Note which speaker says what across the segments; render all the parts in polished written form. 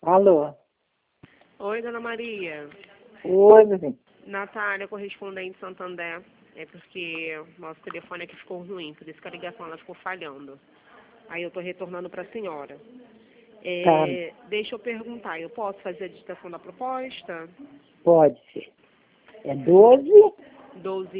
Speaker 1: Alô?
Speaker 2: Oi, dona Maria.
Speaker 1: Oi, meu bem.
Speaker 2: Natália, correspondente Santander. É porque nosso telefone aqui ficou ruim, por isso que a ligação ela ficou falhando. Aí eu estou retornando para a senhora.
Speaker 1: Tá,
Speaker 2: Deixa eu perguntar, eu posso fazer a digitação da proposta?
Speaker 1: pode ser. É 12?
Speaker 2: R$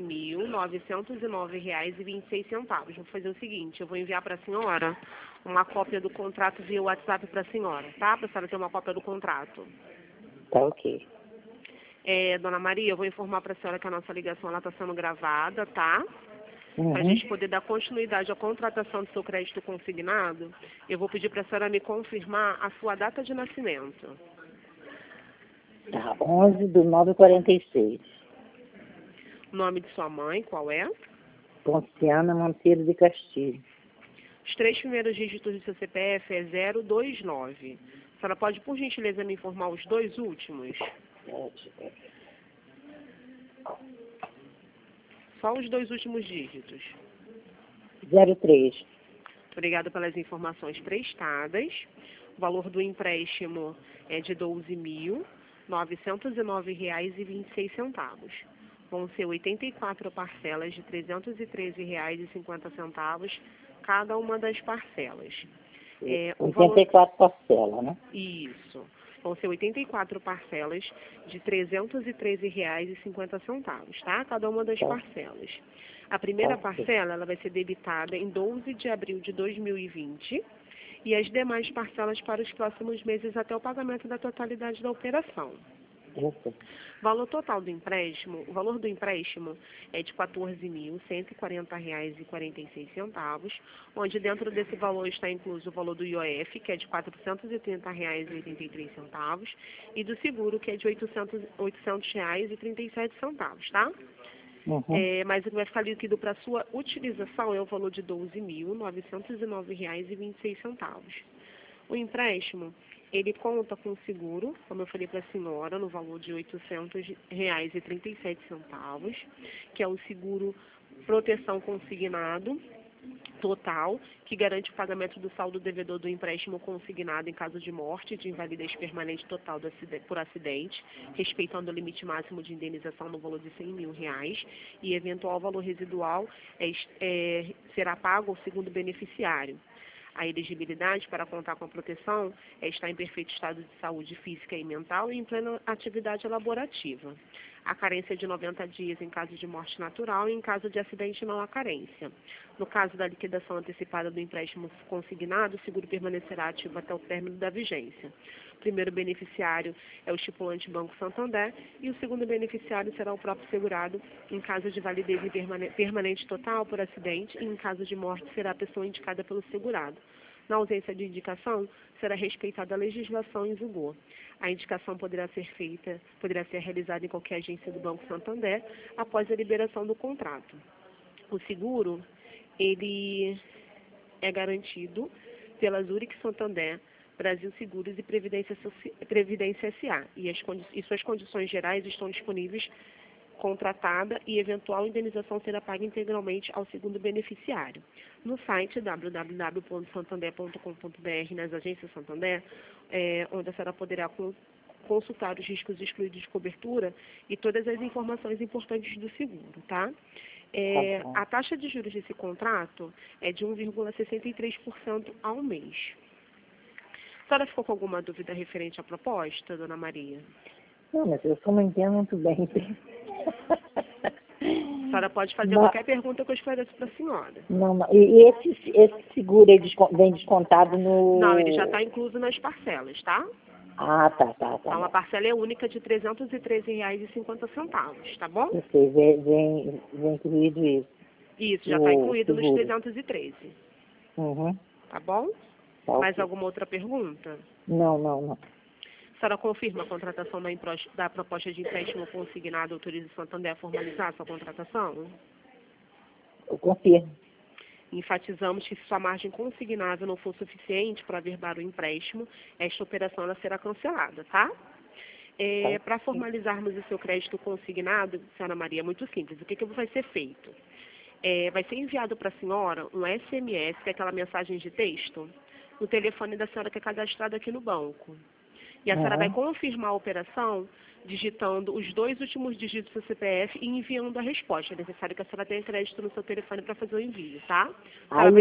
Speaker 2: 12.909,26. Vou fazer o seguinte, eu vou enviar para a senhora uma cópia do contrato via WhatsApp para a senhora, tá? Para a senhora ter uma cópia do contrato.
Speaker 1: Tá ok.
Speaker 2: Dona Maria, eu vou informar para a senhora que a nossa ligação está sendo gravada, tá? Para a
Speaker 1: Uhum.
Speaker 2: gente poder dar continuidade à contratação do seu crédito consignado, eu vou pedir para a senhora me confirmar a sua data de nascimento.
Speaker 1: Tá, 11/9/46.
Speaker 2: O nome de sua mãe, qual é?
Speaker 1: Ponciana Monteiro de Castilho.
Speaker 2: Os 3 primeiros dígitos do seu CPF é 029. A senhora pode, por gentileza, me informar os 2 últimos? Só os 2 últimos dígitos.
Speaker 1: 03.
Speaker 2: Obrigada pelas informações prestadas. O valor do empréstimo é de R$ 12.909,26. Vão ser 84 parcelas de R$ 313,50, cada uma das parcelas. O valor...
Speaker 1: 84 parcelas, né?
Speaker 2: Isso. Vão ser 84 parcelas de R$ 313,50, tá? Cada uma das parcelas. A primeira parcela ela vai ser debitada em 12 de abril de 2020 e as demais parcelas para os próximos meses até o pagamento da totalidade da operação.
Speaker 1: Isso.
Speaker 2: O valor total do empréstimo, o valor do empréstimo é de R$ 14.140,46, onde dentro desse valor está incluso o valor do IOF, que é de R$ 430,83, e do seguro, que é de R$ 800,37, tá?
Speaker 1: Uhum.
Speaker 2: Mas o que vai ficar líquido para sua utilização é o valor de R$ 12.909,26. O empréstimo, ele conta com seguro, como eu falei para a senhora, no valor de R$ 800,37, que é o seguro proteção consignado total, que garante o pagamento do saldo devedor do empréstimo consignado em caso de morte, de invalidez permanente total por acidente, respeitando o limite máximo de indenização no valor de R$ 100 mil, e eventual valor residual será pago ao segundo beneficiário. A elegibilidade para contar com a proteção é estar em perfeito estado de saúde física e mental e em plena atividade laborativa. A carência é de 90 dias em caso de morte natural e em caso de acidente não há carência. No caso da liquidação antecipada do empréstimo consignado, o seguro permanecerá ativo até o término da vigência. O primeiro beneficiário é o estipulante Banco Santander e o segundo beneficiário será o próprio segurado em caso de validez permanente total por acidente e em caso de morte será a pessoa indicada pelo segurado. Na ausência de indicação, será respeitada a legislação em vigor. A indicação poderá ser realizada em qualquer agência do Banco Santander após a liberação do contrato. O seguro, ele é garantido pela Zurich Santander, Brasil Seguros e Previdência S.A. E suas condições gerais estão disponíveis contratada e eventual indenização será paga integralmente ao segundo beneficiário. No site www.santander.com.br, nas agências Santander, onde a senhora poderá consultar os riscos excluídos de cobertura e todas as informações importantes do seguro, tá? A taxa de juros desse contrato é de 1,63% ao mês. A senhora ficou com alguma dúvida referente à proposta, dona Maria?
Speaker 1: Não, mas eu só não entendo muito bem.
Speaker 2: A senhora pode fazer qualquer pergunta que eu esclareço para a senhora.
Speaker 1: Não, não. E esse seguro vem descontado no...
Speaker 2: Não, ele já está incluso nas parcelas, tá?
Speaker 1: Ah, tá.
Speaker 2: Então, a parcela é única de R$ 313,50, tá bom?
Speaker 1: Eu sei, vem incluído isso.
Speaker 2: Isso, já está incluído nos
Speaker 1: seguro.
Speaker 2: 313,
Speaker 1: Uhum.
Speaker 2: tá bom?
Speaker 1: Tá,
Speaker 2: Mais
Speaker 1: ok.
Speaker 2: alguma outra pergunta?
Speaker 1: Não.
Speaker 2: A senhora confirma a contratação da proposta de empréstimo consignado autoriza o Santander a formalizar a sua contratação?
Speaker 1: Eu confirmo.
Speaker 2: Enfatizamos que se sua margem consignável não for suficiente para averbar o empréstimo, esta operação ela será cancelada, tá? Para formalizarmos o seu crédito consignado, senhora Maria, é muito simples. O que vai ser feito? Vai ser enviado para a senhora um SMS, que é aquela mensagem de texto, no telefone da senhora que é cadastrada aqui no banco. E a senhora vai confirmar a operação digitando os 2 últimos dígitos do seu CPF e enviando a resposta. É necessário que a senhora tenha crédito no seu telefone para fazer o envio, tá?
Speaker 1: Aí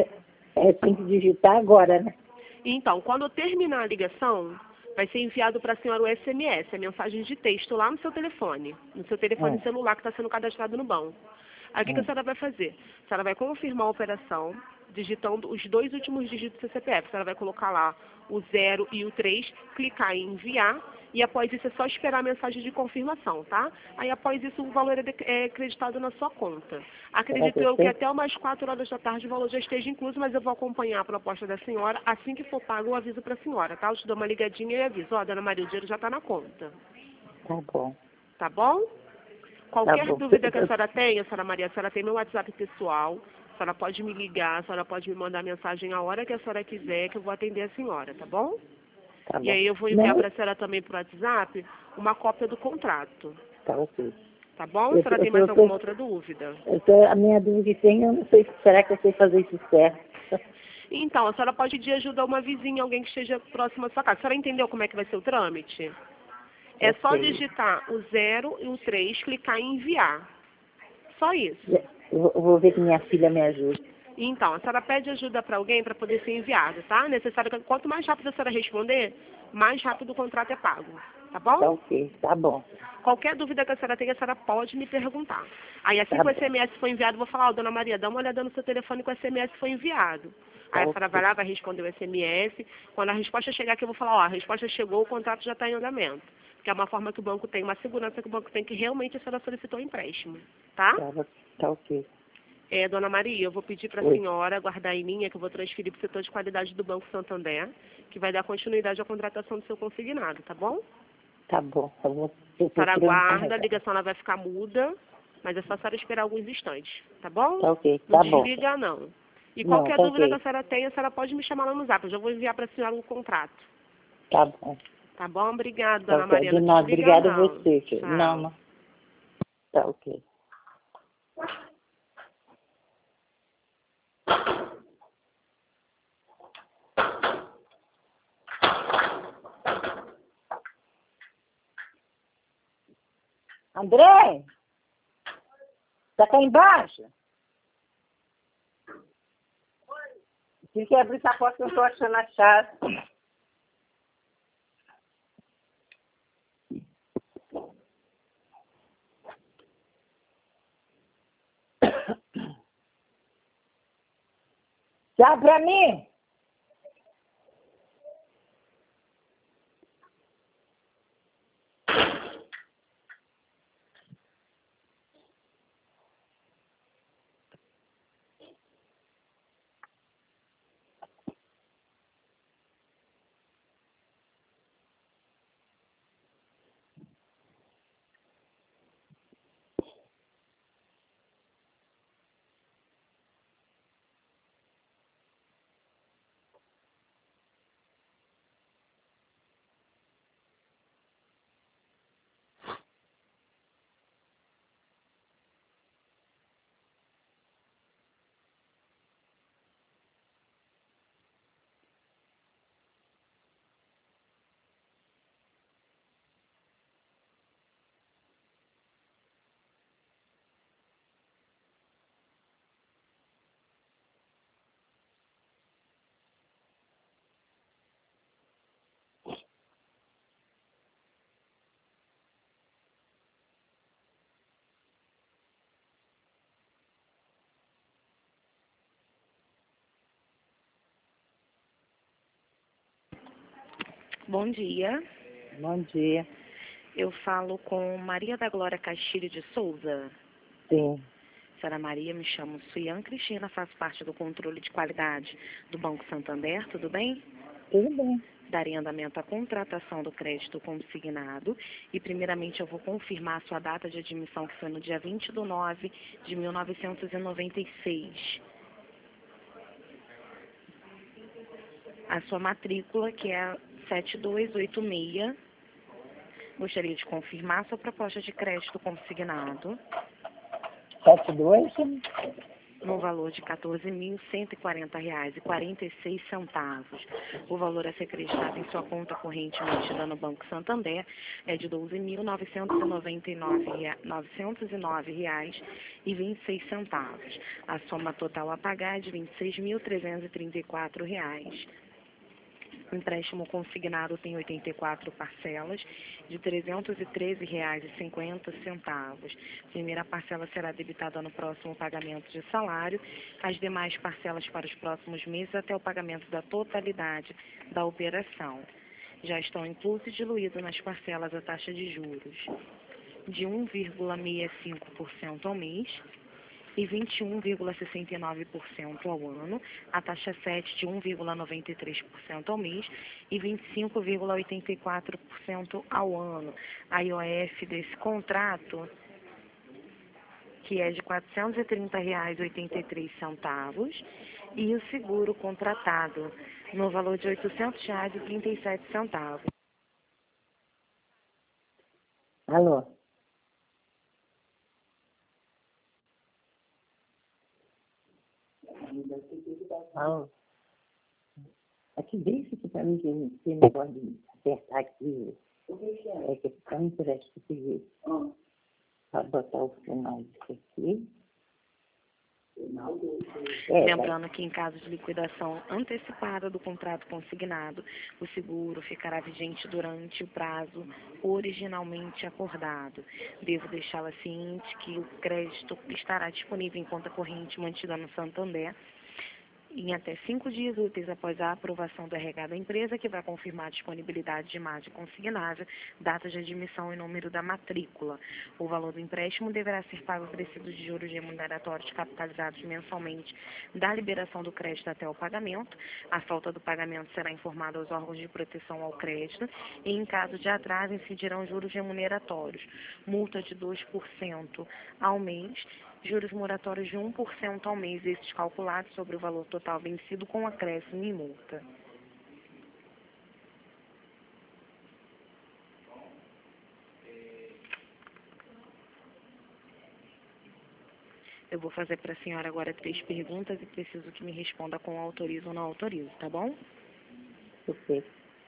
Speaker 1: tem que digitar agora, né?
Speaker 2: Então, quando terminar a ligação, vai ser enviado para a senhora o SMS, a mensagem de texto lá no seu telefone celular que está sendo cadastrado no banco. Aí o que a senhora vai fazer? A senhora vai confirmar a operação digitando os 2 últimos dígitos do seu CPF. A senhora vai colocar lá o 0 e o 3, clicar em enviar e após isso é só esperar a mensagem de confirmação, tá? Aí após isso o valor é acreditado na sua conta. Acredito eu que até umas 4 horas da tarde o valor já esteja incluso, mas eu vou acompanhar a proposta da senhora. Assim que for pago eu aviso para a senhora, tá? Eu te dou uma ligadinha e aviso. Ó, dona Maria, o dinheiro já está na conta.
Speaker 1: Tá bom.
Speaker 2: Tá bom? Qualquer dúvida que a senhora tenha, senhora Maria, a senhora tem meu WhatsApp pessoal, a senhora pode me ligar, a senhora pode me mandar mensagem a hora que a senhora quiser, que eu vou atender a senhora, tá bom?
Speaker 1: Tá bom.
Speaker 2: E aí eu vou enviar para a senhora também por WhatsApp uma cópia do contrato.
Speaker 1: Tá ok.
Speaker 2: Tá bom? A senhora tem mais alguma outra dúvida?
Speaker 1: A minha dúvida que tem, eu não sei, será que eu sei fazer isso certo?
Speaker 2: Então, a senhora pode pedir ajuda a uma vizinha, alguém que esteja próximo à sua casa. A senhora entendeu como é que vai ser o trâmite? É só digitar o 0 e o 3, clicar em enviar. Só isso.
Speaker 1: Eu vou ver que minha filha me ajude.
Speaker 2: Então, a senhora pede ajuda para alguém para poder ser enviado, tá? Necessário que quanto mais rápido a senhora responder, mais rápido o contrato é pago. Tá bom?
Speaker 1: Tá ok, tá bom.
Speaker 2: Qualquer dúvida que a senhora tenha, a senhora pode me perguntar. Aí assim que o SMS for enviado, eu vou falar, ó, dona Maria, dá uma olhada no seu telefone que o SMS foi enviado. Aí a senhora vai lá, vai responder o SMS. Quando a resposta chegar aqui, eu vou falar, ó, a resposta chegou, o contrato já está em andamento. Que é uma forma que o banco tem, uma segurança que o banco tem que realmente a senhora solicitou o empréstimo. Tá?
Speaker 1: Tá ok.
Speaker 2: Dona Maria, eu vou pedir para a senhora guardar em linha, que eu vou transferir para o setor de qualidade do Banco Santander, que vai dar continuidade à contratação do seu consignado, tá bom?
Speaker 1: Tá bom. A
Speaker 2: senhora aguarda, a ligação ela vai ficar muda, mas é só a senhora esperar alguns instantes, tá bom?
Speaker 1: Tá ok, tá bom.
Speaker 2: Não desliga, não. E qualquer dúvida que a senhora tenha, a senhora pode me chamar lá no Zap, eu já vou enviar para a senhora um contrato.
Speaker 1: Tá bom.
Speaker 2: Tá bom? Obrigada, dona Maria.
Speaker 1: De nada, obrigada a você.
Speaker 2: Tchau.
Speaker 1: Não. Tá ok. André? Tá cá embaixo? Tive que abrir essa porta que eu não tô achando a chave. Chave pra mim?
Speaker 3: Bom dia.
Speaker 1: Bom dia.
Speaker 3: Eu falo com Maria da Glória Castilho de Souza.
Speaker 1: Sim.
Speaker 3: Senhora Maria, me chamo Suiane Cristina, faço parte do controle de qualidade do Banco Santander, tudo bem?
Speaker 1: Tudo bem.
Speaker 3: Darei andamento à contratação do crédito consignado e, primeiramente, eu vou confirmar a sua data de admissão, que foi no dia 20/9/1996. A sua matrícula, que é a 7286. Gostaria de confirmar a sua proposta de crédito consignado.
Speaker 1: 72?
Speaker 3: no valor de R$ 14.140,46. O valor a ser acreditado em sua conta corrente mantida no Banco Santander é de R$ 12.909,26. A soma total a pagar é de R$ 26.334. O empréstimo consignado tem 84 parcelas de R$ 313,50. Primeira parcela será debitada no próximo pagamento de salário, as demais parcelas para os próximos meses até o pagamento da totalidade da operação. Já estão inclusos e diluídos nas parcelas a taxa de juros de 1,65% ao mês e 21,69% ao ano, a taxa 7 de 1,93% ao mês e 25,84% ao ano. A IOF desse contrato, que é de R$ 430,83, e o seguro contratado no valor de R$ 800,37.
Speaker 1: Alô? Alô? Aqui, deixa aqui para mim, que esse negócio de apertar aqui, é que para mim parece que peguei. Para botar o final disso aqui.
Speaker 3: Lembrando que em caso de liquidação antecipada do contrato consignado, o seguro ficará vigente durante o prazo originalmente acordado. Devo deixá-la ciente que o crédito estará disponível em conta corrente mantida no Santander em até 5 dias úteis após a aprovação do RH da empresa, que vai confirmar a disponibilidade de margem consignável, data de admissão e número da matrícula. O valor do empréstimo deverá ser pago acrescido de juros remuneratórios capitalizados mensalmente da liberação do crédito até o pagamento. A falta do pagamento será informada aos órgãos de proteção ao crédito e, em caso de atraso, incidirão juros remuneratórios, multa de 2% ao mês, juros moratórios de 1% ao mês, esses calculados sobre o valor total vencido com acréscimo e multa. Eu vou fazer para a senhora agora 3 perguntas e preciso que me responda com autorizo ou não autorizo, tá bom?
Speaker 1: Ok.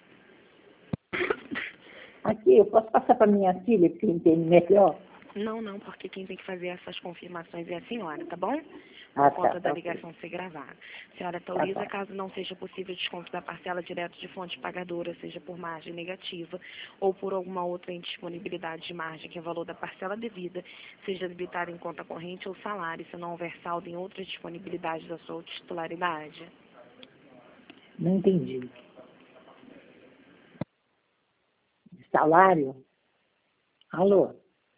Speaker 1: Aqui, eu posso passar para minha filha, porque entende melhor?
Speaker 3: Não, porque quem tem que fazer essas confirmações é a senhora, tá bom?
Speaker 1: Ah,
Speaker 3: Por conta
Speaker 1: tá,
Speaker 3: da
Speaker 1: ok.
Speaker 3: ligação ser gravada. A senhora autoriza,
Speaker 1: bom.
Speaker 3: caso não seja possível o desconto da parcela direto de fonte pagadora, seja por margem negativa ou por alguma outra indisponibilidade de margem, que o valor da parcela devida seja debitado em conta corrente ou salário, se não houver saldo em outras disponibilidades da sua titularidade.
Speaker 1: Não entendi. Salário? Alô?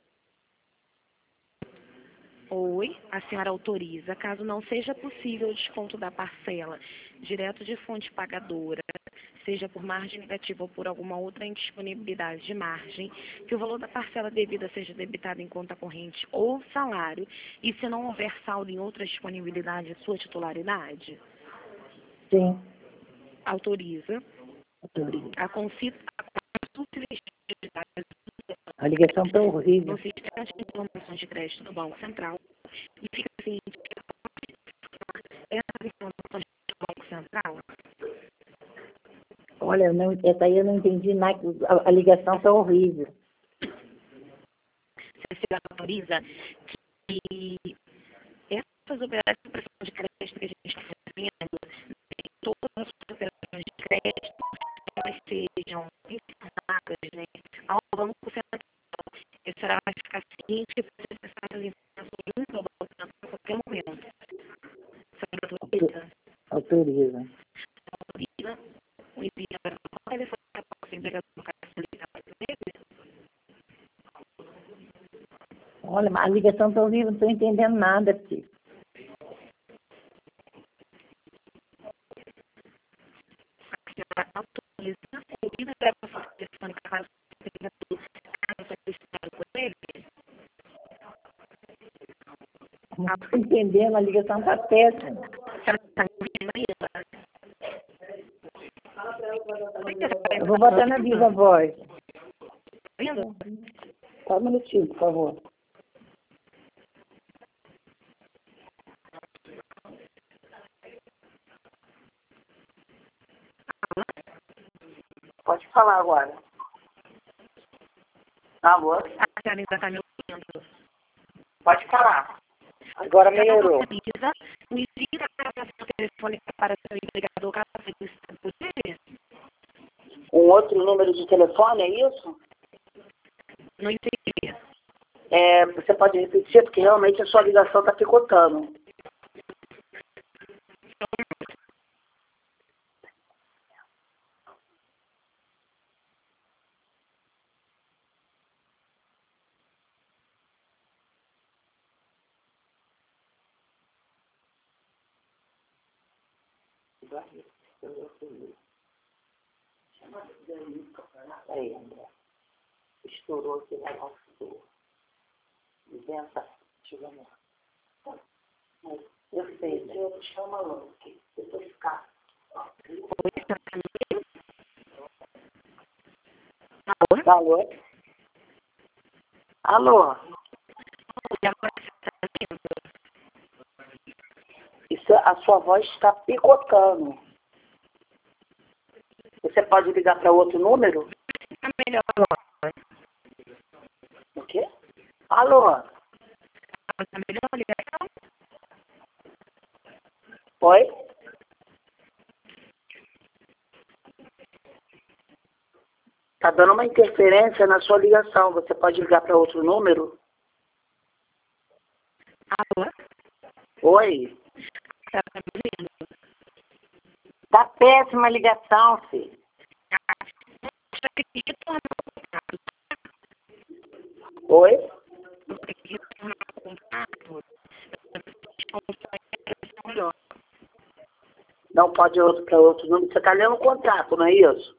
Speaker 3: Oi, a senhora autoriza, caso não seja possível o desconto da parcela direto de fonte pagadora, seja por margem negativa ou por alguma outra indisponibilidade de margem, que o valor da parcela devida seja debitado em conta corrente ou salário, e se não houver saldo em outra disponibilidade, sua titularidade?
Speaker 1: Sim.
Speaker 3: Autoriza.
Speaker 1: Autorizo.
Speaker 3: A consulta
Speaker 1: A ligação está horrível.
Speaker 3: no sistema de informações de crédito do Banco Central e fica assim, essas informações do Banco Central.
Speaker 1: Olha, não, essa aí eu não entendi nada. A ligação está horrível.
Speaker 3: A senhora autoriza que essas operações de crédito que a gente está fazendo, todas as operações de crédito, elas sejam ensinadas, né, ao Banco Central. A senhora vai ficar ciente que precisa acessar as informações junto ao Banco Central a qualquer momento. A senhora autoriza?
Speaker 1: Autoriza.
Speaker 3: Autoriza o envio para o telefone da posse empregador do cartão de
Speaker 1: Olha, mas a ligação está horrível, não estou entendendo nada, filho.
Speaker 3: a senhora autoriza o envio para o telefone do cartão de empregador caso solicitado por ele?
Speaker 1: Não estou entendendo, a ligação está péssima.
Speaker 3: A senhora está me ouvindo aí?
Speaker 1: Eu vou botar na viva voz.
Speaker 3: Ouvindo?
Speaker 1: Só um minutinho, por favor.
Speaker 4: Pode falar agora. Alô?
Speaker 3: A senhora ainda está me ouvindo?
Speaker 4: Pode falar. Agora melhorou.
Speaker 3: Me diga o telefone para seu empregador caso ele poder.
Speaker 4: Um outro número de telefone, é isso?
Speaker 3: Não entendi.
Speaker 4: Você pode repetir, porque realmente a sua ligação está picotando.
Speaker 1: Aí, André. Estourou aqui na nossa dor. Inventa. Deixa eu ver. Eu sei, né? Eu chamo logo. Depois ficar.
Speaker 3: Oi, senhora Camila?
Speaker 4: Alô? Alô? Isso, a sua voz está picotando. Você pode ligar para outro número?
Speaker 3: Está melhor agora.
Speaker 4: O quê? Alô?
Speaker 3: Está melhor a ligação?
Speaker 4: Oi? Tá dando uma interferência na sua ligação. Você pode ligar para outro número?
Speaker 3: Alô?
Speaker 4: Oi?
Speaker 3: A senhora está me ouvindo?
Speaker 1: Tá péssima a ligação, filho.
Speaker 3: Você tem que retornar o contato.
Speaker 4: Oi?
Speaker 3: Você tem que retornar o contato. Melhor.
Speaker 4: Não pode ir para outro número. Você está lendo o contrato, não é isso?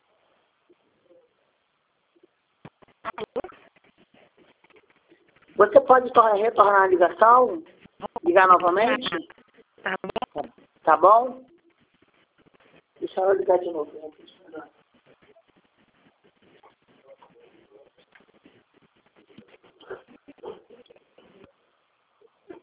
Speaker 4: Você pode retornar a ligação? Ligar novamente?
Speaker 3: Tá bom?
Speaker 4: Tá bom? Deixa eu ligar de novo.